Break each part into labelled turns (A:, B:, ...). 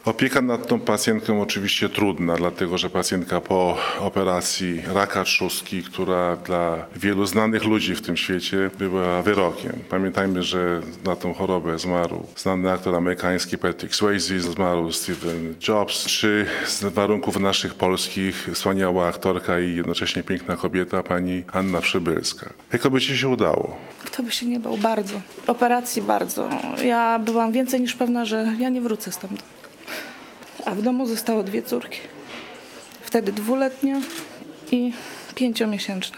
A: Opieka nad tą pacjentką oczywiście trudna, dlatego że pacjentka po operacji raka trzustki, która dla wielu znanych ludzi w tym świecie była wyrokiem. Pamiętajmy, że na tą chorobę zmarł znany aktor amerykański Patrick Swayze, zmarł Steven Jobs, czy z warunków naszych polskich wspaniała aktorka i jednocześnie piękna kobieta pani Anna Przybylska. Jak to by ci się udało?
B: Kto by się nie bał? Bardzo. Operacji bardzo. Ja byłam więcej niż pewna, że ja nie wrócę stamtąd. A w domu zostało 2 córki. Wtedy 2-letnia i 5-miesięczna.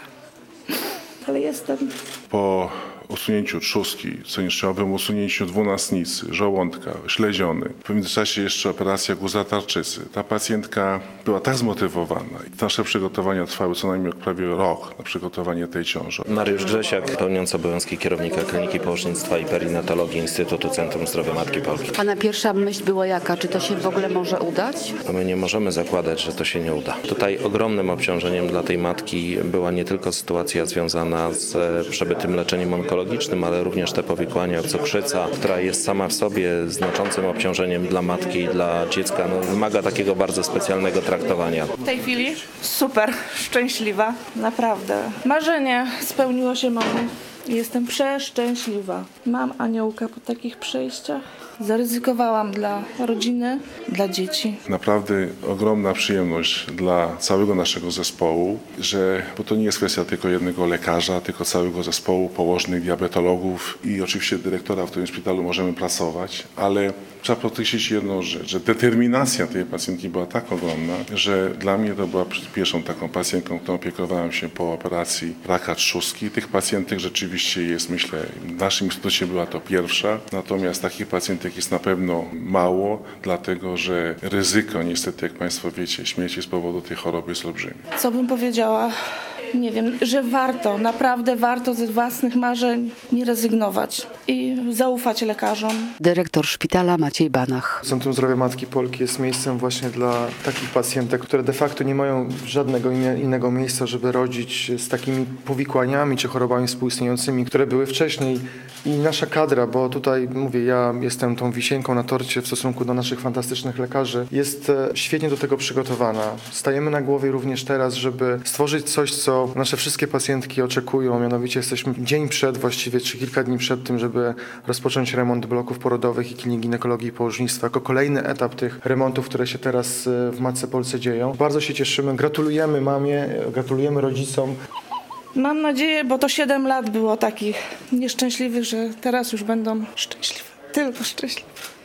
B: Ale jestem.
A: Po usunięciu trzustki, częściowym usunięciu dwunastnicy, żołądka, śledziony. W międzyczasie jeszcze operacja guza tarczycy. Ta pacjentka była tak zmotywowana. Nasze przygotowania trwały co najmniej prawie rok na przygotowanie tej ciąży.
C: Mariusz Grzesiak, pełniący obowiązki kierownika Kliniki Położnictwa i Perinatologii Instytutu Centrum Zdrowia Matki Polki.
D: Pana pierwsza myśl była jaka? Czy to się w ogóle może udać?
C: My nie możemy zakładać, że to się nie uda. Tutaj ogromnym obciążeniem dla tej matki była nie tylko sytuacja związana z przebytym leczeniem onkologicznym, ale również te powikłania, cukrzyca, która jest sama w sobie znaczącym obciążeniem dla matki i dla dziecka. Wymaga takiego bardzo specjalnego traktowania.
B: W tej chwili super szczęśliwa. Naprawdę. Marzenie spełniło się mamie. Jestem przeszczęśliwa. Mam aniołka po takich przejściach. Zaryzykowałam dla rodziny, dla dzieci.
A: Naprawdę ogromna przyjemność dla całego naszego zespołu, bo to nie jest kwestia tylko jednego lekarza, tylko całego zespołu położnych, diabetologów i oczywiście dyrektora, w którym szpitalu możemy pracować, ale trzeba podkreślić jedną rzecz, że determinacja tej pacjentki była tak ogromna, że dla mnie to była pierwszą taką pacjentką, którą opiekowałem się po operacji raka trzustki. Tych pacjentek rzeczywiście jest, myślę, w naszym instytucie była to pierwsza, natomiast takich pacjentek jest na pewno mało, dlatego że ryzyko, niestety, jak Państwo wiecie, śmierci z powodu tej choroby jest olbrzymie.
B: Co bym powiedziała? Nie wiem, że warto, naprawdę warto ze własnych marzeń nie rezygnować i zaufać lekarzom.
D: Dyrektor szpitala Maciej Banach.
E: Centrum Zdrowia Matki Polki jest miejscem właśnie dla takich pacjentek, które de facto nie mają żadnego innego miejsca, żeby rodzić z takimi powikłaniami czy chorobami współistniejącymi, które były wcześniej. I nasza kadra, bo tutaj mówię, ja jestem tą wisienką na torcie w stosunku do naszych fantastycznych lekarzy, jest świetnie do tego przygotowana. Stajemy na głowie również teraz, żeby stworzyć coś, co nasze wszystkie pacjentki oczekują, mianowicie jesteśmy dzień przed właściwie, czy kilka dni przed tym, żeby rozpocząć remont bloków porodowych i klinik ginekologii i położnictwa, jako kolejny etap tych remontów, które się teraz w Matce Polsce dzieją. Bardzo się cieszymy, gratulujemy mamie, gratulujemy rodzicom.
B: Mam nadzieję, bo to 7 lat było takich nieszczęśliwych, że teraz już będą szczęśliwe. Tylko szczęśliwe.